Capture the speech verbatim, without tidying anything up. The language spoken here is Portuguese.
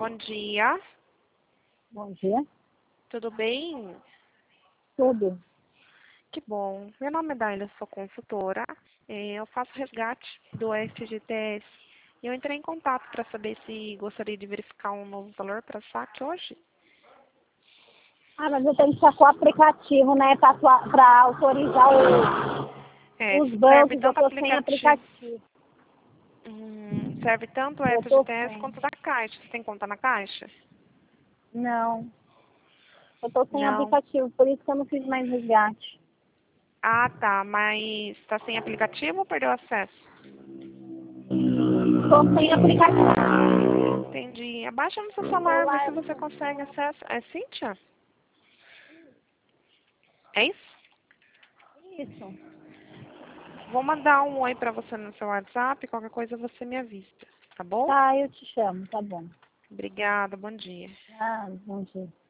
Bom dia. Bom dia. Tudo bem? Tudo. Que bom. Meu nome é Daila, sou consultora. É, Eu faço resgate do F G T S. E eu entrei em contato para saber se gostaria de verificar um novo valor para saque hoje. Ah, mas eu tenho que estar com o aplicativo, né, para autorizar o, É, os serve bancos. Eu tanto tô sem aplicativo, aplicativo. hum, serve tanto o Eu tô F G T S sem. quanto da Caixa. Você tem conta na Caixa? Não. Eu tô sem Não. aplicativo, por isso que eu não fiz mais resgate. Ah, tá. Mas está sem aplicativo ou perdeu acesso? Tô sem aplicativo. Entendi. Abaixa no seu O celular, vê se celular. você consegue acesso. É Cíntia? É isso? Isso. Vou mandar um oi pra você no seu WhatsApp, qualquer coisa você me avisa, tá bom? Tá, eu te chamo, tá bom. Obrigada, bom dia. Ah, bom dia.